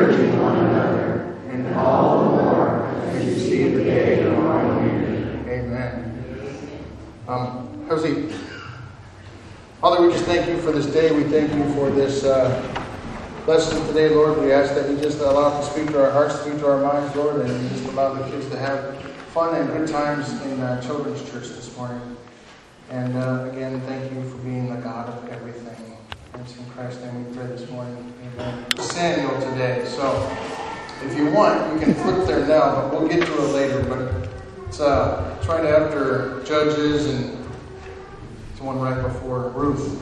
encouraging one another, and all the more as you see the day drawing near. Amen. Have a seat. Father, we just thank you for this day. We thank you for this lesson today, Lord. We ask that you just allow it to speak to our hearts, speak to our minds, Lord, and you just allow the kids to have fun and good times in children's church this morning. And again, thank you for being the God of everything. It's in Christ's name we pray this morning. Amen. Samuel today. So, if you want, you can flip there now, but we'll get to it later. But it's right after Judges, and it's one right before Ruth.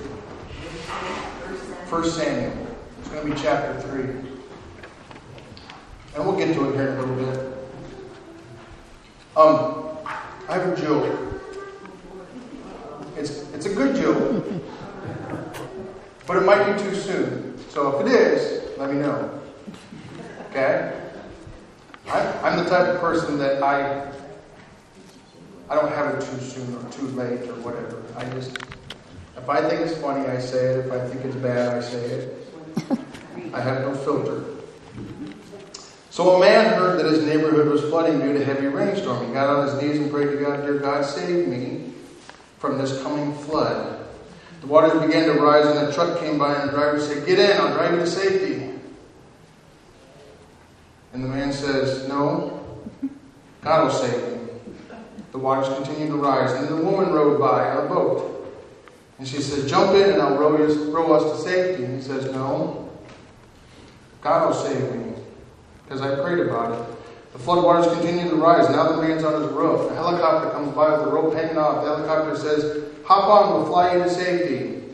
1 Samuel. It's going to be chapter 3. And we'll get to it here in a little bit. I have a joke. It's a good joke. But it might be too soon. So if it is, let me know. Okay? I'm the type of person that I don't have it too soon or too late or whatever. If I think it's funny, I say it. If I think it's bad, I say it. I have no filter. So a man heard that his neighborhood was flooding due to heavy rainstorm. He got on his knees and prayed to God, "Dear God, save me from this coming flood." The waters began to rise, and a truck came by, and the driver said, "Get in, I'll drive you to safety." And the man says, "No, God will save me." The waters continued to rise, and the woman rode by on a boat. And she says, "Jump in, and I'll row us to safety." And he says, "No, God will save me, because I prayed about it." The flood waters continue to rise. Now the man's on his roof. A helicopter comes by with the rope hanging off. The helicopter says, "Hop on, we'll fly you to safety."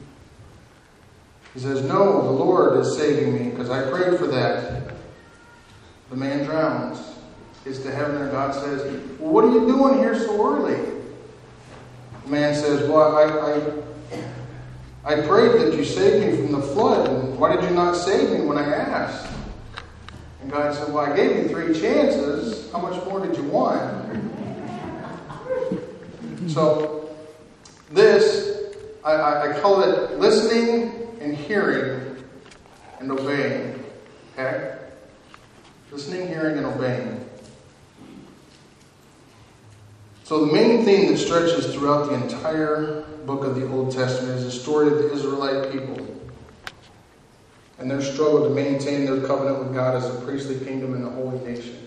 He says, "No, the Lord is saving me, because I prayed for that." The man drowns. Gets to heaven, and God says, "Well, what are you doing here so early?" The man says, "Well, I prayed that you saved me from the flood, and why did you not save me when I asked?" And God said, "Well, I gave you 3 chances. How much more did you want?" So, this, I call it listening and hearing and obeying. Okay? Listening, hearing, and obeying. So the main theme that stretches throughout the entire book of the Old Testament is the story of the Israelite people and their struggle to maintain their covenant with God as a priestly kingdom and a holy nation.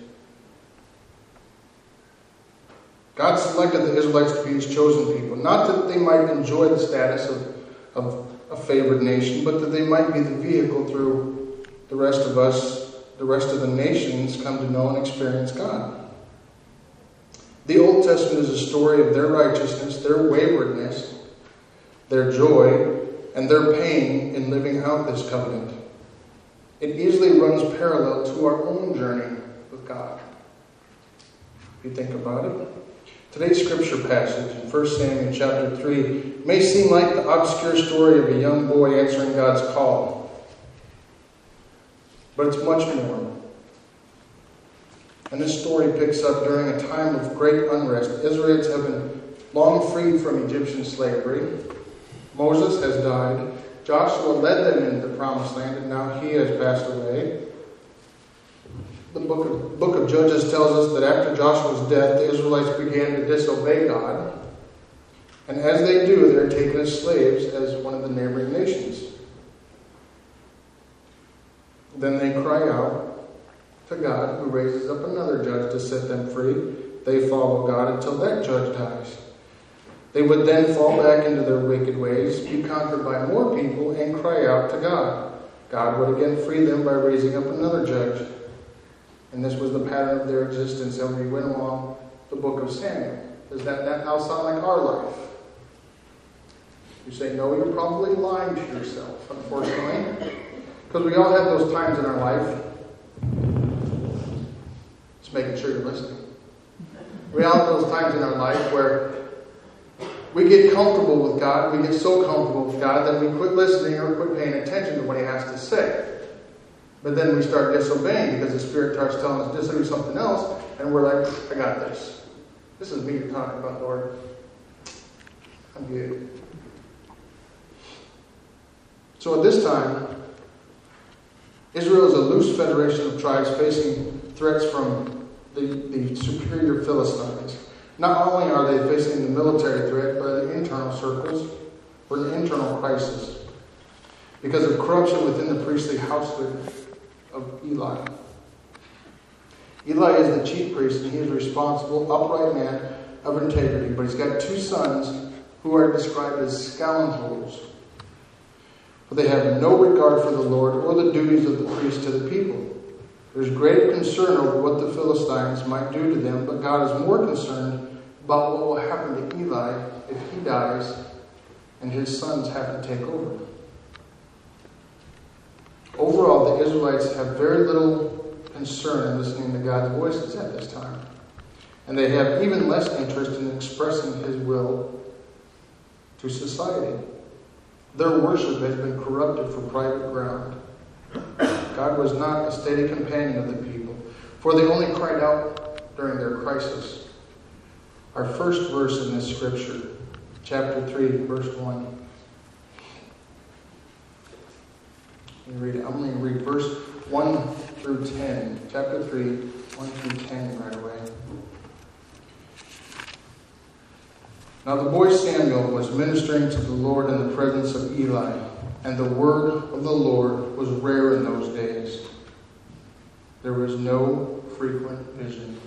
God selected the Israelites to be His chosen people, not that they might enjoy the status of a favored nation, but that they might be the vehicle through the rest of us, the rest of the nations, come to know and experience God. The Old Testament is a story of their righteousness, their waywardness, their joy, and their pain in living out this covenant. It easily runs parallel to our own journey with God, if you think about it. Today's scripture passage in 1 Samuel chapter 3 may seem like the obscure story of a young boy answering God's call, but it's much more. And this story picks up during a time of great unrest. Israelites have been long freed from Egyptian slavery. Moses has died. Joshua led them into the promised land, and now he has passed away. The book of Judges tells us that after Joshua's death, the Israelites began to disobey God. And as they do, they're taken as slaves as one of the neighboring nations. Then they cry out to God, who raises up another judge to set them free. They follow God until that judge dies. They would then fall back into their wicked ways, be conquered by more people, and cry out to God. God would again free them by raising up another judge. And this was the pattern of their existence as we went along the book of Samuel. Does that now sound like our life? You say, no, you're probably lying to yourself, unfortunately. Because we all have those times in our life. Just making sure you're listening. We all have those times in our life where we get comfortable with God. We get so comfortable with God that we quit listening or quit paying attention to what He has to say. But then we start disobeying because the Spirit starts telling us to do something else. And we're like, I got this. This is me you're talking about, Lord. I'm good. So at this time, Israel is a loose federation of tribes facing threats from the superior Philistines. Not only are they facing the military threat, but the internal circles or the internal crisis because of corruption within the priestly household of Eli. Eli is the chief priest, and he is a responsible, upright man of integrity, but he's got two sons who are described as scoundrels. For they have no regard for the Lord or the duties of the priest to the people. There's great concern over what the Philistines might do to them, but God is more concerned about what will happen to Eli if he dies and his sons have to take over. Overall, the Israelites have very little concern in listening to God's voices at this time. And they have even less interest in expressing his will to society. Their worship has been corrupted for private ground. God was not a steady companion of the people, for they only cried out during their crisis. Our first verse in this scripture, chapter 3, verse 1. I'm going to read verse 1 through 10. Chapter 3, 1 through 10 right away. Now the boy Samuel was ministering to the Lord in the presence of Eli, and the word of the Lord was rare in those days. There was no frequent vision.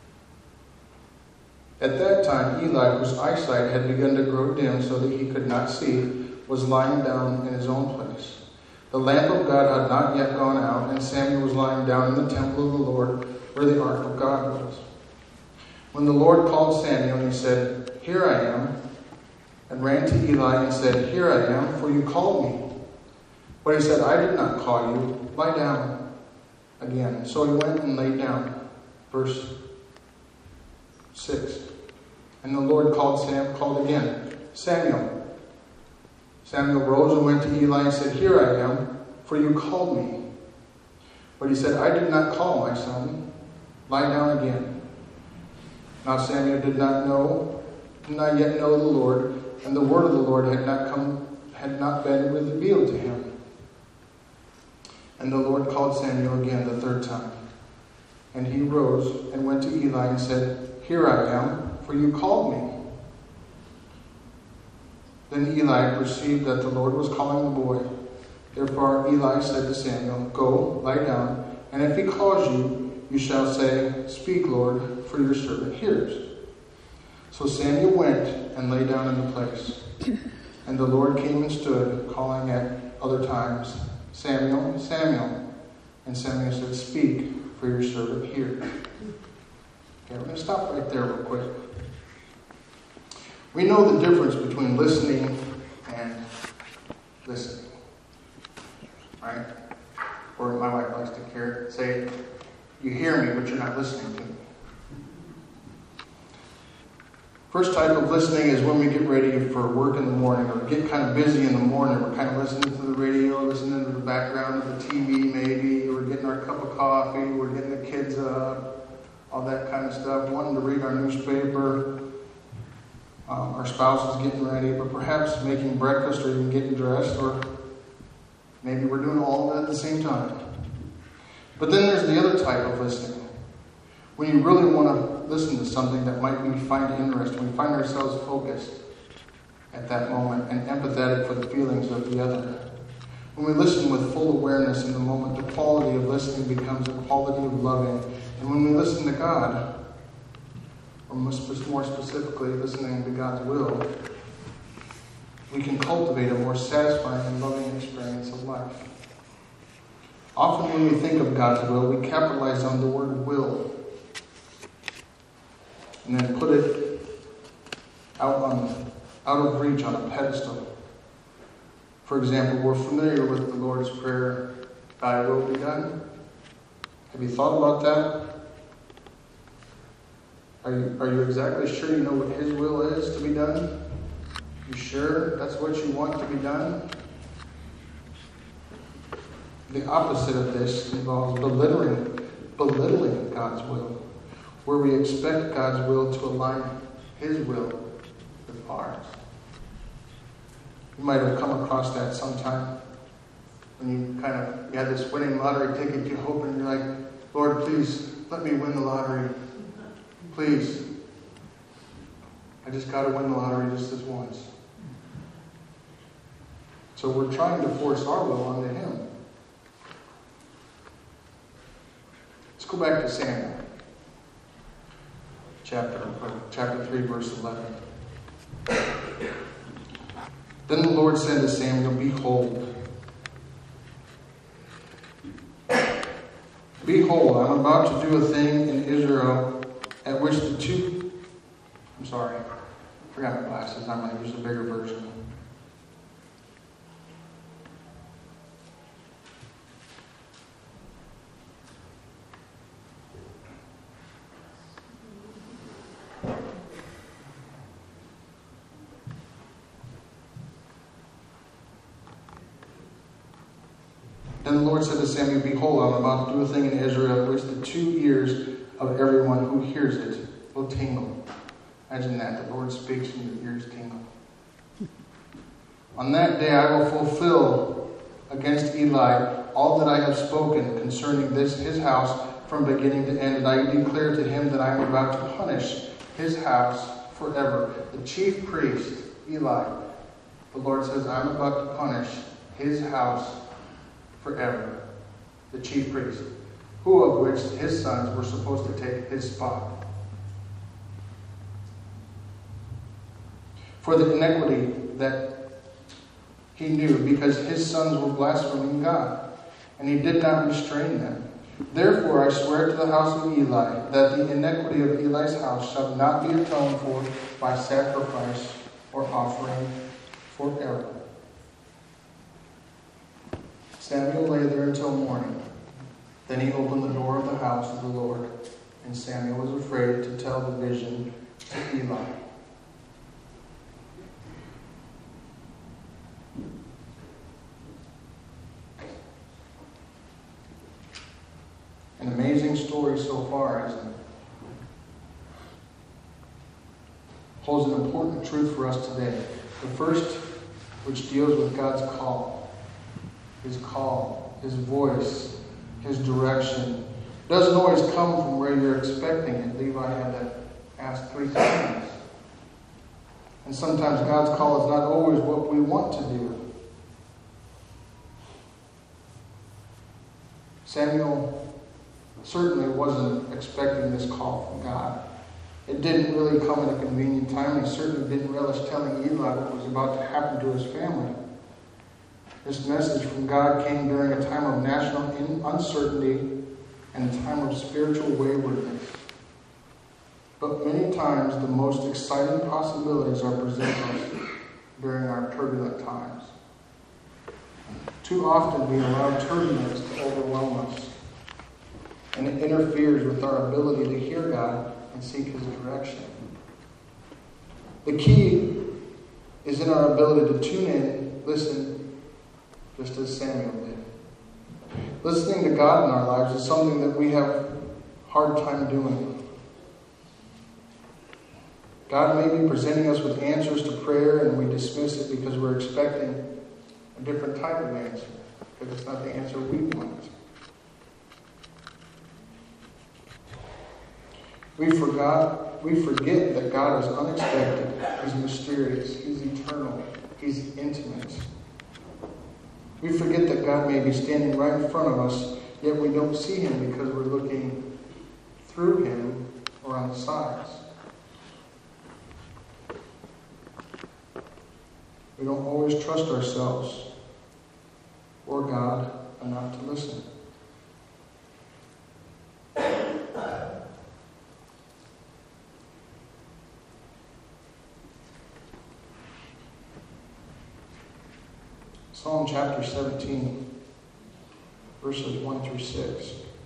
At that time, Eli, whose eyesight had begun to grow dim so that he could not see, was lying down in his own place. The lamp of God had not yet gone out, and Samuel was lying down in the temple of the Lord, where the ark of God was. When the Lord called Samuel, he said, "Here I am," and ran to Eli and said, "Here I am, for you called me." But he said, "I did not call you. Lie down." Again. So he went and lay down. Verse 6. And the Lord called again, "Samuel." Samuel rose and went to Eli and said, "Here I am, for you called me." But he said, "I did not call, my son. Lie down again." Now Samuel did not yet know the Lord, and the word of the Lord had not been revealed to him. And the Lord called Samuel again the third time. And he rose and went to Eli and said, "Here I am, for you called me." Then Eli perceived that the Lord was calling the boy. Therefore Eli said to Samuel, "Go, lie down, and if he calls you, you shall say, 'Speak, Lord, for your servant hears.'" So Samuel went and lay down in the place. And the Lord came and stood, calling at other times, "Samuel, Samuel." And Samuel said, "Speak, for your servant hears." Okay, we're going to stop right there real quick. We know the difference between listening and listening, right? Or my wife likes to say, "You hear me, but you're not listening to me." First type of listening is when we get ready for work in the morning, or get kind of busy in the morning. We're kind of listening to the radio, listening to the background of the TV maybe. We're getting our cup of coffee. We're getting the kids up, all that kind of stuff. Wanting to read our newspaper. Our spouse is getting ready, but perhaps making breakfast or even getting dressed, or maybe we're doing all of that at the same time. But then there's the other type of listening. When you really want to listen to something that we find interesting, we find ourselves focused at that moment and empathetic for the feelings of the other. When we listen with full awareness in the moment, the quality of listening becomes a quality of loving. And when we listen to God, or more specifically, listening to God's will, we can cultivate a more satisfying and loving experience of life. Often when we think of God's will, we capitalize on the word will, and then put it out of reach on a pedestal. For example, we're familiar with the Lord's Prayer, "Thy will be done." Have you thought about that? Are you exactly sure you know what His will is to be done? You sure that's what you want to be done? The opposite of this involves belittling God's will, where we expect God's will to align His will with ours. You might have come across that sometime. when you had this winning lottery ticket, you hope, and you're like, Lord, please let me win the lottery. Please. I just got to win the lottery just this once. So we're trying to force our will onto Him. Let's go back to Samuel. Chapter 3, verse 11. Then the Lord said to Samuel, Behold, I'm about to do a thing in Israel at which the two... I'm sorry, I forgot my glasses. I'm going to use a bigger version. Then the Lord said to Samuel, Behold, I'm about to do a thing in Israel, which the 2 ears of everyone who hears it will tingle. Imagine that. The Lord speaks and your ears tingle. On that day I will fulfill against Eli all that I have spoken concerning his house from beginning to end. And I declare to him that I am about to punish his house forever. The chief priest, Eli, the Lord says, I'm about to punish his house forever. The chief priest, who of which his sons were supposed to take his spot. For the iniquity that he knew, because his sons were blaspheming God, and he did not restrain them. Therefore I swear to the house of Eli that the iniquity of Eli's house shall not be atoned for by sacrifice or offering forever. Samuel lay there until morning. Then he opened the door of the house of the Lord, and Samuel was afraid to tell the vision to Eli. An amazing story so far, isn't it? Holds an important truth for us today. The first, which deals with God's call, His voice, His direction. Doesn't always come from where you're expecting it. Levi had to ask 3 times. And sometimes God's call is not always what we want to do. Samuel certainly wasn't expecting this call from God. It didn't really come at a convenient time. He certainly didn't relish telling Eli what was about to happen to his family. This message from God came during a time of national uncertainty and a time of spiritual waywardness. But many times the most exciting possibilities are presented us during our turbulent times. Too often we allow turbulence to overwhelm us, and it interferes with our ability to hear God and seek His direction. The key is in our ability to tune in, listen, just as Samuel did. Listening to God in our lives is something that we have a hard time doing. God may be presenting us with answers to prayer, and we dismiss it because we're expecting a different type of answer, because it's not the answer we want. We forget that God is unexpected, He's mysterious, He's eternal, He's intimate. We forget that God may be standing right in front of us, yet we don't see Him because we're looking through Him or on the sides. We don't always trust ourselves or God enough to listen. Psalm chapter 17, verses 1 through 6.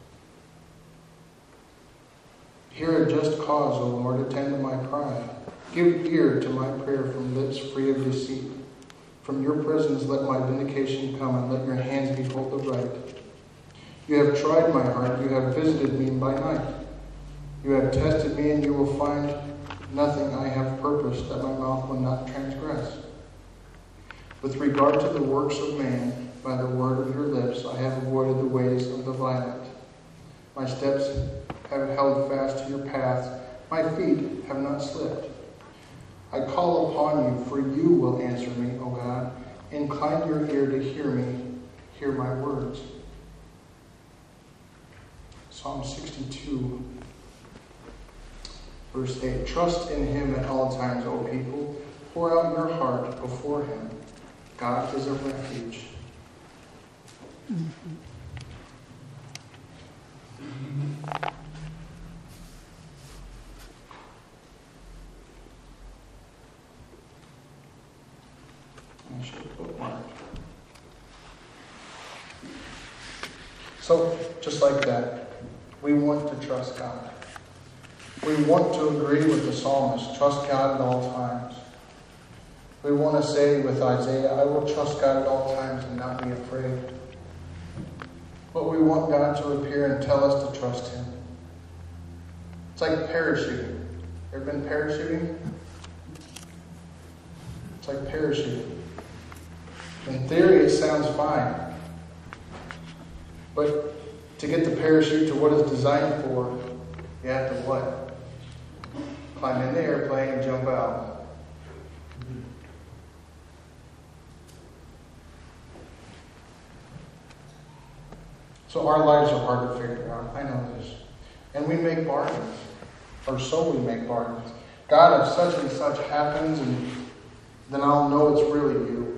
Hear a just cause, O Lord, attend to my cry. Give ear to my prayer from lips free of deceit. From your presence let my vindication come, and let your hands behold the right. You have tried my heart, you have visited me by night. You have tested me, and you will find nothing I have purposed, that my mouth will not transgress. With regard to the works of man, by the word of your lips. I have avoided the ways of the violent. My steps have held fast to your paths. My feet have not slipped. I call upon you, for you will answer me, O God. Incline your ear to hear me. Hear my words. Psalm 62, verse 8. Trust in him at all times, O people. Pour out your heart before him. God is a refuge. I should have bookmarked. So, just like that, we want to trust God. We want to agree with the psalmist, trust God at all times. We want to say with Isaiah, I will trust God at all times and not be afraid. But we want God to appear and tell us to trust him. It's like parachuting. Ever been parachuting? It's like parachuting. In theory, it sounds fine. But to get the parachute to what it's designed for, you have to what? Climb in the airplane and jump out. So our lives are hard to figure out. I know this. And we make bargains. Or so we make bargains. God, if such and such happens, and then I'll know it's really you.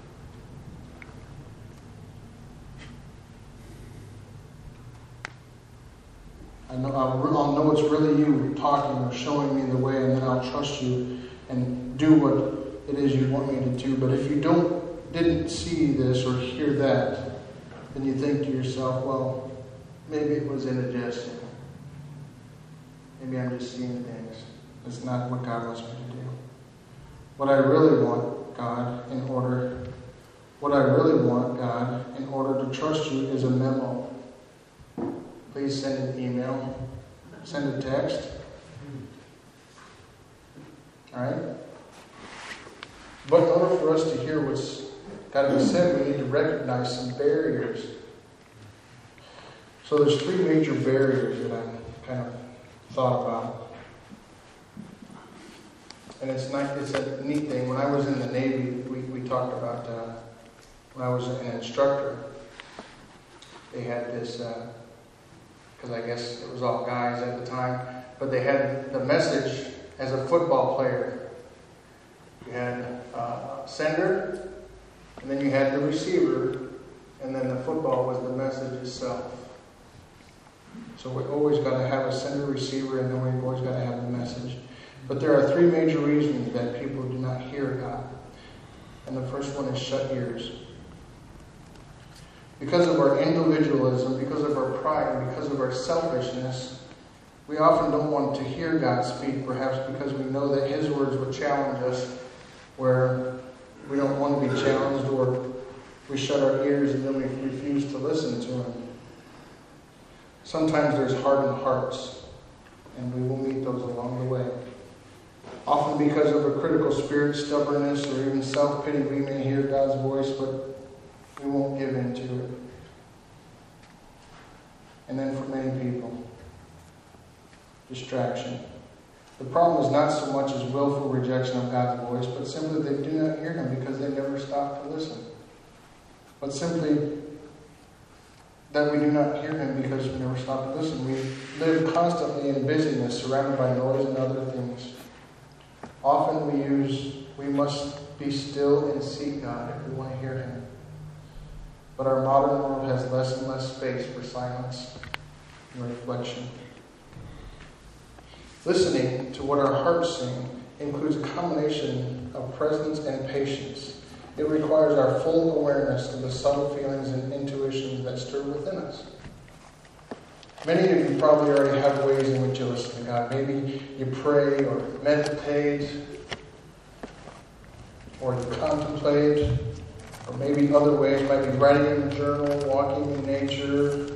I'll know it's really you talking or showing me the way, and then I'll trust you and do what it is you want me to do. But if you didn't see this or hear that, then you think to yourself, well, maybe it was indigestion. Maybe I'm just seeing things. It's not what God wants me to do. What I really want, God, in order to trust you is a memo. Please send an email. Send a text. Alright? But in order for us to hear what's got to be said, we need to recognize some barriers. So there's three major barriers that I've kind of thought about. And it's a neat thing. When I was in the Navy, we talked about, when I was an instructor, they had this, because I guess it was all guys at the time, but they had the message as a football player. You had a sender, and then you had the receiver, and then the football was the message itself. So we always got to have a sender, receiver, and then we've always got to have the message. But there are three major reasons that people do not hear God. And the first one is shut ears. Because of our individualism, because of our pride, because of our selfishness, we often don't want to hear God speak, perhaps because we know that his words will challenge us, where we don't want to be challenged, or we shut our ears and then we refuse to listen to him. Sometimes there's hardened hearts, and we will meet those along the way. Often because of a critical spirit, stubbornness, or even self-pity, we may hear God's voice, but we won't give in to it. And then for many people, distraction. The problem is not so much as willful rejection of God's voice, but simply they do not hear him because they never stop to listen. But simply that we do not hear him because we never stop to listen. We live constantly in busyness, surrounded by noise and other things. Often we must be still and seek God if we want to hear him. But our modern world has less and less space for silence and reflection. Listening to what our hearts sing includes a combination of presence and patience. It requires our full awareness of the subtle feelings and intuitions that stir within us. Many of you probably already have ways in which you listen to God. Maybe you pray or meditate, or you contemplate, or maybe other ways might be writing in a journal, walking in nature,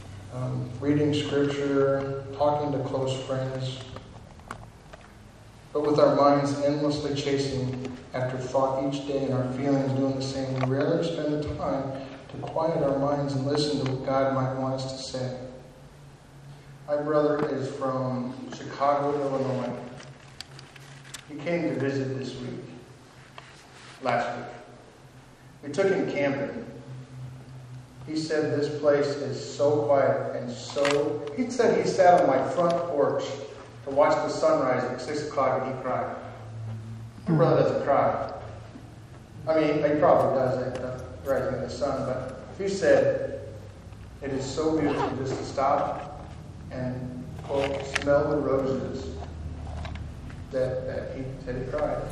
reading scripture, talking to close friends. But with our minds endlessly chasing after thought each day and our feelings doing the same, we rarely spend the time to quiet our minds and listen to what God might want us to say. My brother is from Chicago, Illinois. He came to visit this week, last week. We took him camping. He said this place is so quiet and so... He said he sat on my front porch to watch the sunrise at 6 o'clock and he cried. My brother doesn't cry. I mean, he probably does at the rising of the sun, but he said it is so beautiful just to stop and, quote, smell the roses that he said he cried.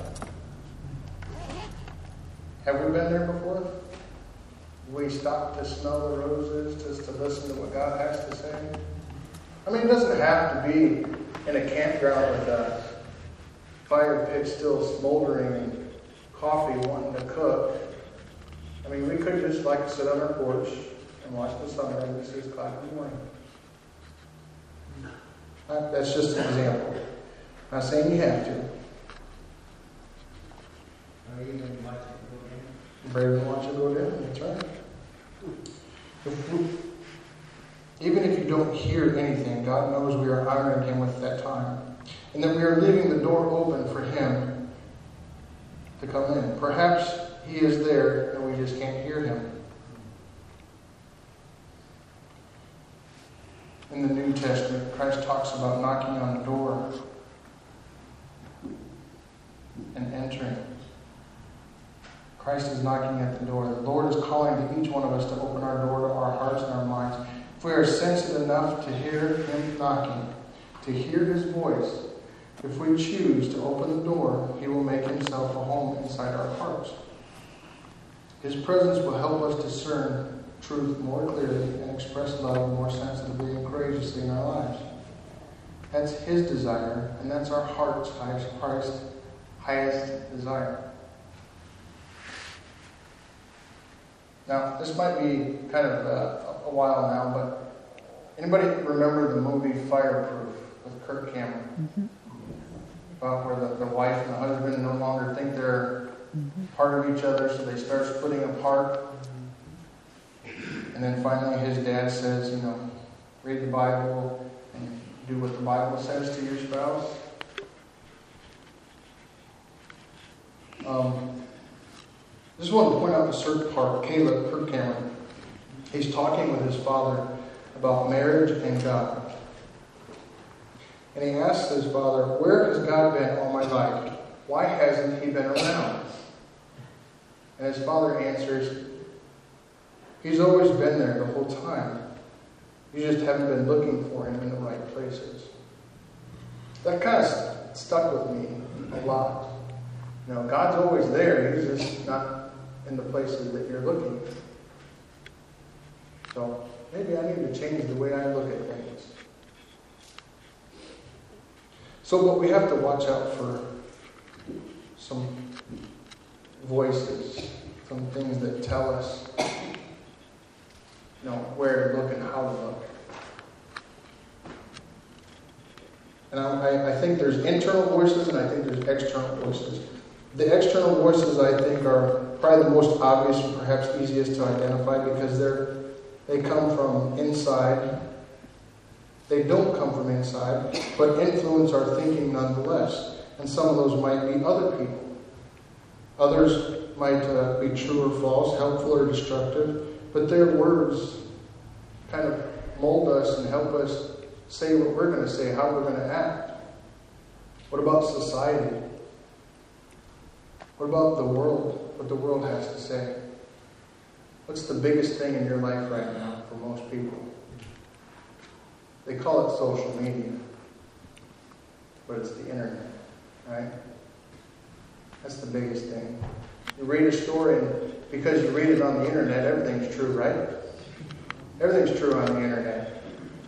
Have we been there before? We stopped to smell the roses just to listen to what God has to say? I mean, it doesn't have to be in a campground with a fire pit still smoldering and coffee wanting to cook. I mean, we could just like sit on our porch and watch the sunrise at 6 o'clock in the morning. That's just an example. I'm not saying you have to. Brave and watch it go down. That's right. Even if you don't hear anything, God knows we are honoring Him with that time. And that we are leaving the door open for Him to come in. Perhaps He is there and we just can't hear Him. In the New Testament, Christ talks about knocking on the door and entering. Christ is knocking at the door. The Lord is calling to each one of us to open our door to our hearts and our minds. If we are sensitive enough to hear Him knocking, to hear His voice, if we choose to open the door, He will make Himself a home inside our hearts. His presence will help us discern truth more clearly and express love more sensitively and courageously in our lives. That's His desire, and that's our heart's highest desire. Now, this might be kind of a while now, but anybody remember the movie Fireproof with Kirk Cameron? Mm-hmm. About where the wife and the husband no longer think they're part of each other, so they start splitting apart. And then finally his dad says, read the Bible and do what the Bible says to your spouse. I just want to point out a certain part. Caleb, Kirk Cameron, he's talking with his father about marriage and God. And he asks his father, where has God been all my life? Why hasn't He been around? And his father answers, He's always been there the whole time. You just haven't been looking for Him in the right places. That kind of stuck with me a lot. God's always there. He's just not in the places that you're looking. So maybe I need to change the way I look at things. But we have to watch out for some voices, some things that tell us, where to look and how to look. And I think there's internal voices and I think there's external voices. The external voices, I think, are probably the most obvious and perhaps easiest to identify because they come from inside. They don't come from inside, but influence our thinking nonetheless. And some of those might be other people. Others might be true or false, helpful or destructive, but their words kind of mold us and help us say what we're going to say, how we're going to act. What about society? What about the world? What the world has to say? What's the biggest thing in your life right now for most people? They call it social media, but it's the internet, right? That's the biggest thing. You read a story, and because you read it on the internet, everything's true, right? Everything's true on the internet.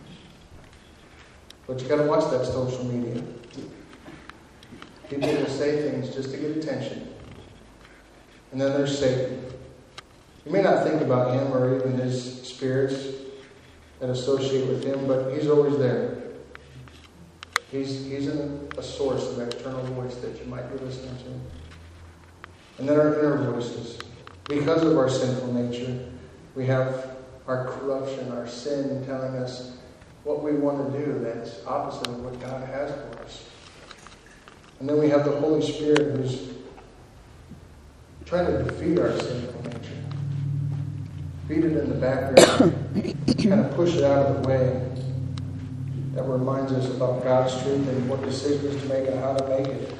But you got to watch that social media. People will say things just to get attention. And then there's Satan. You may not think about him or even his spirits that associate with him, but he's always there. He's a source of external voice that you might be listening to. And then our inner voices. Because of our sinful nature, we have our corruption, our sin telling us what we want to do that's opposite of what God has for us. And then we have the Holy Spirit who's trying to defeat our sinful nature. Beat it in the background, kind of push it out of the way. That reminds us about God's truth and what decisions to make and how to make it.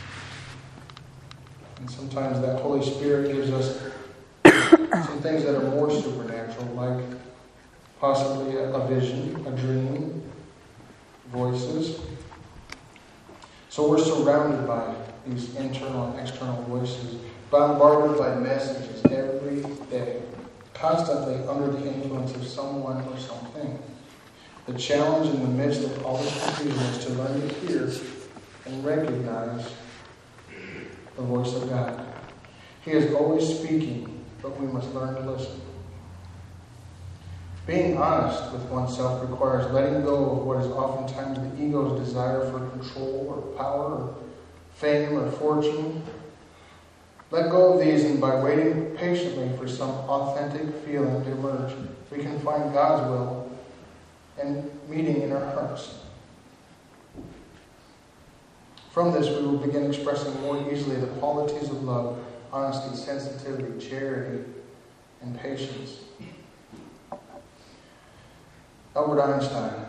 And sometimes that Holy Spirit gives us some things that are more supernatural, like possibly a vision, a dream, voices. So we're surrounded by these internal and external voices, bombarded by messages every day, constantly under the influence of someone or something. The challenge in the midst of all this confusion is to learn to hear and recognize the voice of God. He is always speaking, but we must learn to listen. Being honest with oneself requires letting go of what is oftentimes the ego's desire for control or power or fame or fortune. Let go of these, and by waiting patiently for some authentic feeling to emerge, we can find God's will and meeting in our hearts. From this, we will begin expressing more easily the qualities of love, honesty, sensitivity, charity, and patience. Albert Einstein,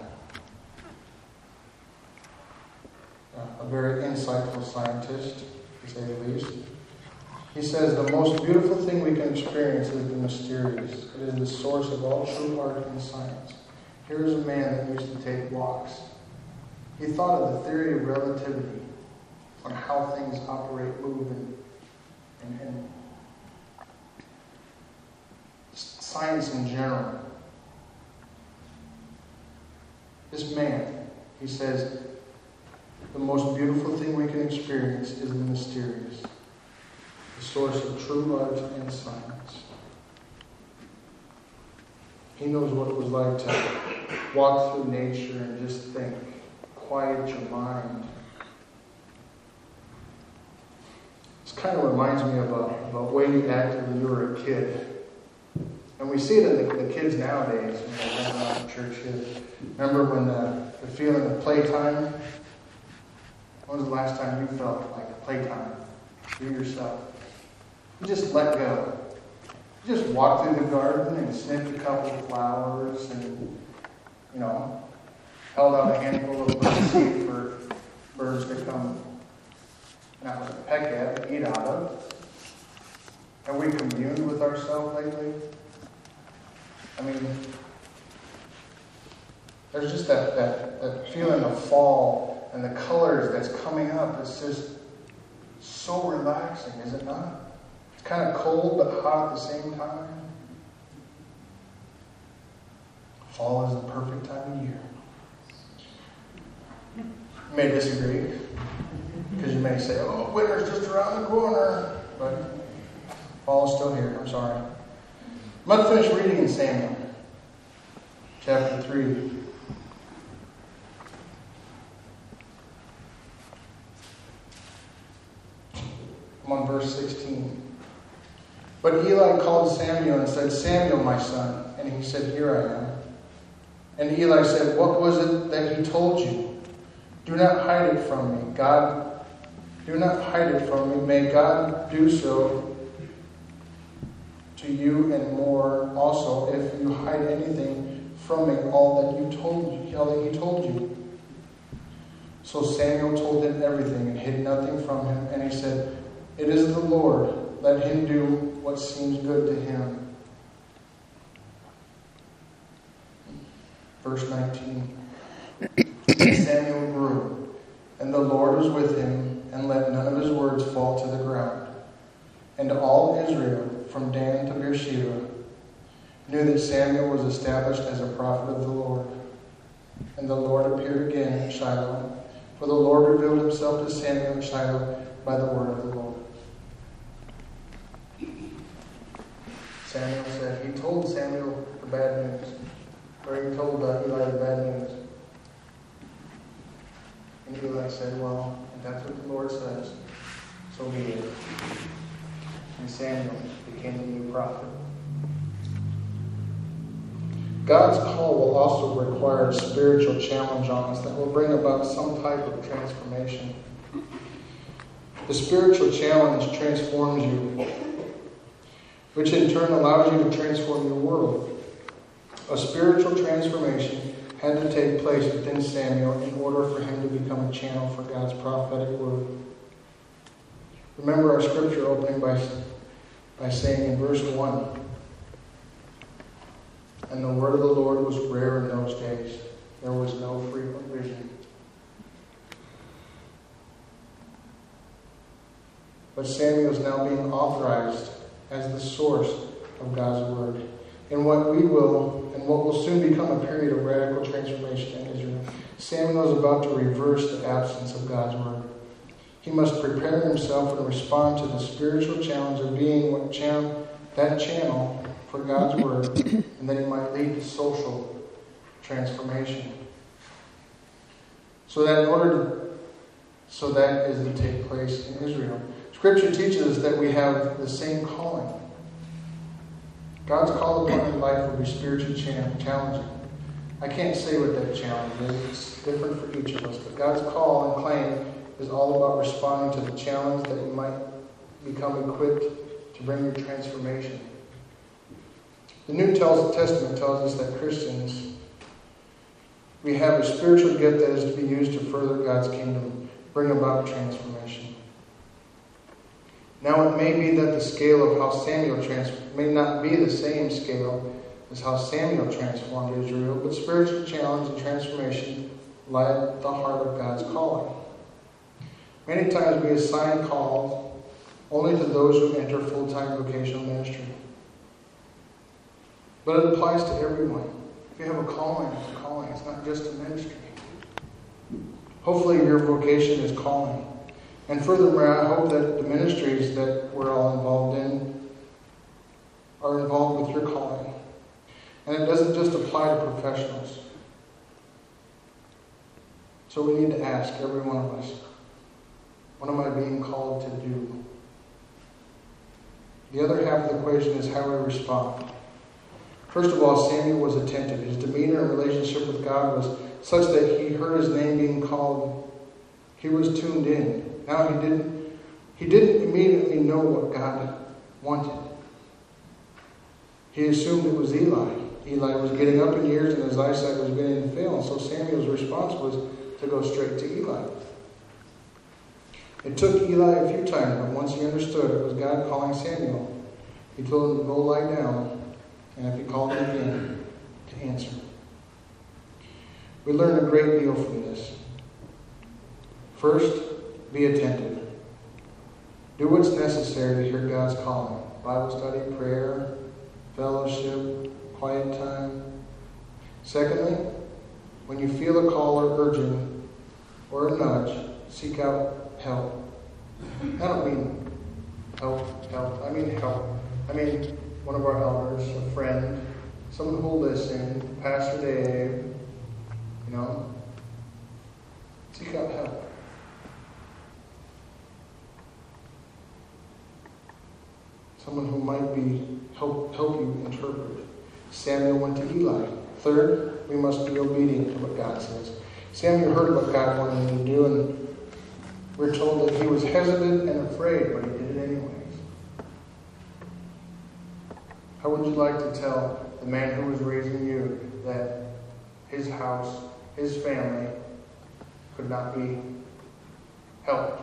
a very insightful scientist, to say the least, he says, the most beautiful thing we can experience is the mysterious. It is the source of all true art and science. Here is a man that used to take walks. He thought of the theory of relativity, on how things operate, move, and science in general. This man, he says, the most beautiful thing we can experience is the mysterious, the source of true art and science. He knows what it was like to walk through nature and just think, quiet your mind. This kind of reminds me of a way you acted when you were a kid. And we see it in the kids nowadays when they run around the church kids. Remember when the feeling of playtime? When was the last time you felt like playtime? You yourself. You just let go. You just walk through the garden and sniffed a couple of flowers and, held out a handful of seed for birds to come, not peck at, but eat out of. Have we communed with ourselves lately? I mean, there's just that feeling of fall and the colors that's coming up. It's just so relaxing, is it not? It's kind of cold but hot at the same time. Fall is the perfect time of year. You may disagree, because you may say, oh, winter's just around the corner. But fall is still here. I'm sorry. I'm going to finish reading in Samuel, chapter 3. I'm on verse 16. But Eli called Samuel and said, Samuel, my son. And he said, here I am. And Eli said, what was it that he told you? Do not hide it from me. Do not hide it from me. May God do so to you and more also if you hide anything from me, all that he told you. So Samuel told him everything and hid nothing from him. And he said, it is the Lord. Let him do what seems good to him. Verse 19. Samuel grew, and the Lord was with him, and let none of his words fall to the ground. And all Israel, from Dan to Beersheba, knew that Samuel was established as a prophet of the Lord. And the Lord appeared again at Shiloh, for the Lord revealed himself to Samuel at Shiloh by the word of the Lord. Samuel said, he told Samuel the bad news. Or he told Eli the bad news. And Eli said, well, if that's what the Lord says, so be it. And Samuel became the new prophet. God's call will also require a spiritual challenge on us that will bring about some type of transformation. The spiritual challenge transforms you, which in turn allows you to transform your world. A spiritual transformation had to take place within Samuel in order for him to become a channel for God's prophetic word. Remember our scripture opening by saying in verse 1, and the word of the Lord was rare in those days. There was no frequent vision. But Samuel is now being authorized as the source of God's word in what will soon become a period of radical transformation in Israel. Samuel is about to reverse the absence of God's word. He must prepare himself and respond to the spiritual challenge of being that channel for God's word, and then he might lead to social transformation. So that is to take place in Israel. Scripture teaches us that we have the same calling. God's call upon your life will be spiritually challenging. I can't say what that challenge is. It's different for each of us. But God's call and claim is all about responding to the challenge that you might become equipped to bring your transformation. The New Testament tells us that Christians, we have a spiritual gift that is to be used to further God's kingdom, bring about transformation. Now it may be that the scale of how Samuel may not be the same scale as how Samuel transformed Israel, but spiritual challenge and transformation lie at the heart of God's calling. Many times we assign calls only to those who enter full-time vocational ministry. But it applies to everyone. If you have a calling, it's a calling. It's not just a ministry. Hopefully your vocation is calling. And furthermore, I hope that the ministries that we're all involved in are involved with your calling. And it doesn't just apply to professionals. So we need to ask, every one of us, what am I being called to do? The other half of the equation is how we respond. First of all, Samuel was attentive. His demeanor and relationship with God was such that he heard his name being called. He was tuned in. Now he didn't immediately know what God wanted. He assumed it was Eli. Eli was getting up in years and his eyesight was beginning to fail. And so Samuel's response was to go straight to Eli. It took Eli a few times, but once he understood it was God calling Samuel, he told him to go lie down, and if he called him again, to answer. We learn a great deal from this. First, be attentive. Do what's necessary to hear God's calling. Bible study, prayer, fellowship, quiet time. Secondly, when you feel a call or urging or a nudge, seek out help. I don't mean help. I mean help. I mean one of our elders, a friend, someone who will listen, Pastor Dave, seek out help. Someone who might help you interpret. Samuel went to Eli. Third, we must be obedient to what God says. Samuel heard what God wanted him to do, and we're told that he was hesitant and afraid, but he did it anyways. How would you like to tell the man who was raising you that his house, his family, could not be helped?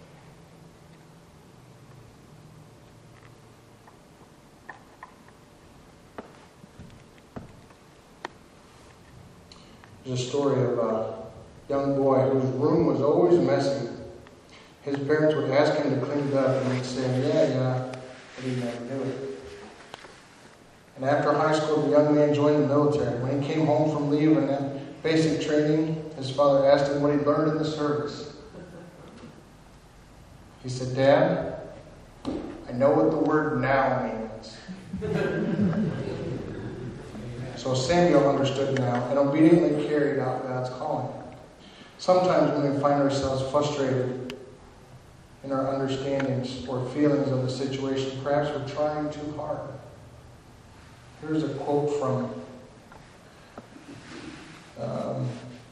There's a story of a young boy whose room was always messy. His parents would ask him to clean it up, and he'd say, yeah, but he'd never do it. And after high school, the young man joined the military. When he came home from leave and then basic training, his father asked him what he learned in the service. He said, Dad, I know what the word now means. So Samuel understood now and obediently carried out God's calling. Sometimes when we find ourselves frustrated in our understandings or feelings of the situation, perhaps we're trying too hard. Here's a quote from it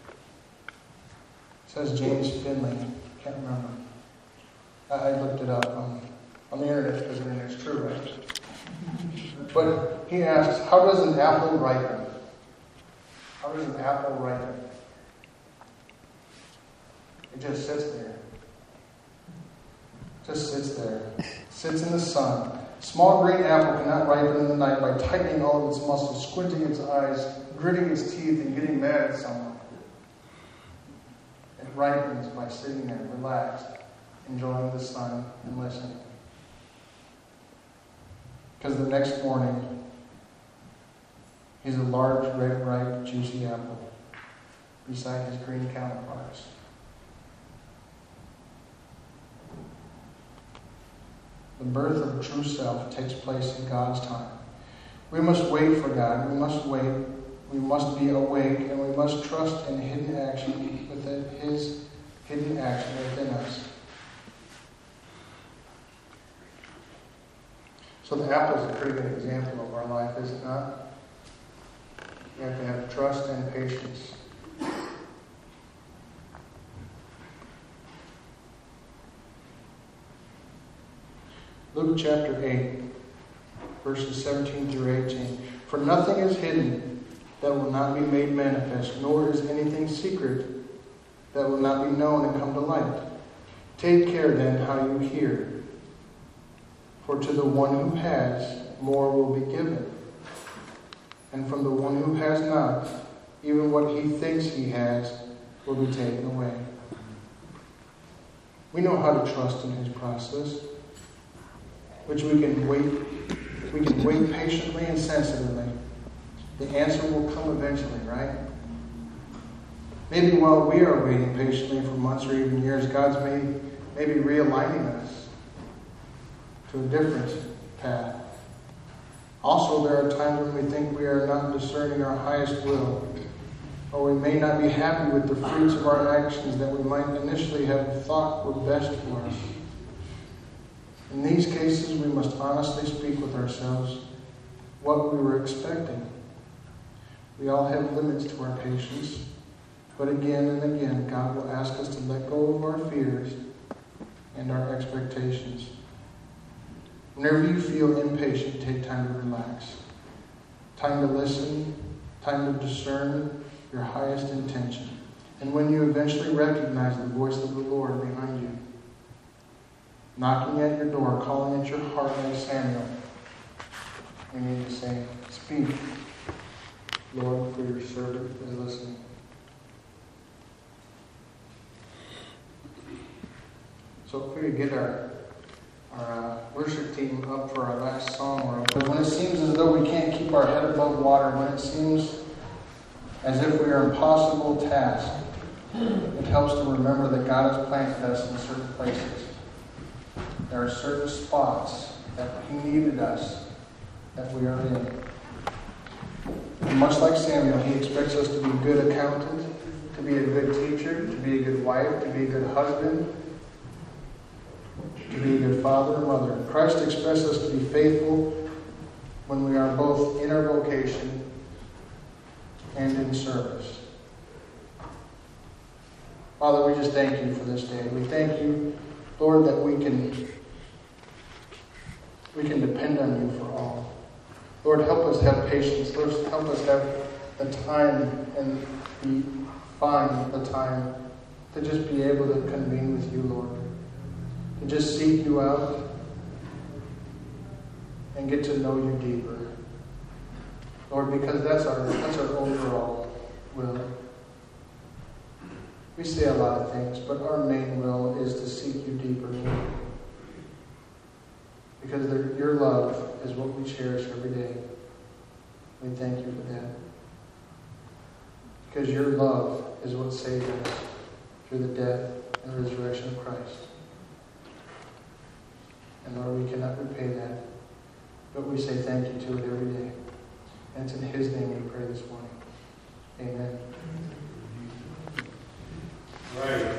says James Finley. Can't remember. I looked it up on the internet because the internet's true, right? But he asks, how does an apple ripen? How does an apple ripen? It just sits there. Just sits there. Sits in the sun. Small green apple cannot ripen in the night by tightening all of its muscles, squinting its eyes, gritting its teeth, and getting mad at someone. It ripens by sitting there, relaxed, enjoying the sun and listening. Because the next morning, he's a large, red, ripe, juicy apple beside his green counterparts. The birth of true self takes place in God's time. We must wait for God. We must wait. We must be awake, and we must trust in hidden action within His hidden action within us. So the apple is a pretty good example of our life, is it not? We have to have trust and patience. Luke chapter 8, verses 17 through 18. For nothing is hidden that will not be made manifest, nor is anything secret that will not be known and come to light. Take care then how you hear. For to the one who has, more will be given. And from the one who has not, even what he thinks he has will be taken away. We know how to trust in His process, which we can wait patiently and sensitively. The answer will come eventually, right? Maybe while we are waiting patiently for months or even years, God's maybe realigning us to a different path. Also, there are times when we think we are not discerning our highest will, or we may not be happy with the fruits of our actions that we might initially have thought were best for us. In these cases, we must honestly speak with ourselves what we were expecting. We all have limits to our patience, but again and again, God will ask us to let go of our fears and our expectations. Whenever you feel impatient, take time to relax. Time to listen, time to discern your highest intention. And when you eventually recognize the voice of the Lord behind you, knocking at your door, calling at your heart like Samuel, we need to say, speak, Lord, for your servant is listening. So if we could get our worship team up for our last song. But when it seems as though we can't keep our head above water, when it seems as if we are an impossible task, it helps to remember that God has planted us in certain places. There are certain spots that He needed us that we are in. And much like Samuel, He expects us to be a good accountant, to be a good teacher, to be a good wife, to be a good husband, to be a good father and mother. Christ expects us to be faithful when we are both in our vocation and in service. Father, we just thank You for this day. We thank You, Lord, that we can depend on You for all. Lord, help us have patience. Lord, help us have the time and find the time to just be able to convene with You, Lord. To just seek You out and get to know You deeper. Lord, because that's our overall will. We say a lot of things, but our main will is to seek You deeper, Lord. Because Your love is what we cherish every day. We thank You for that. Because Your love is what saved us through the death and resurrection of Christ. And Lord, we cannot repay that, but we say thank You to it every day. And it's in His name we pray this morning. Amen. Right.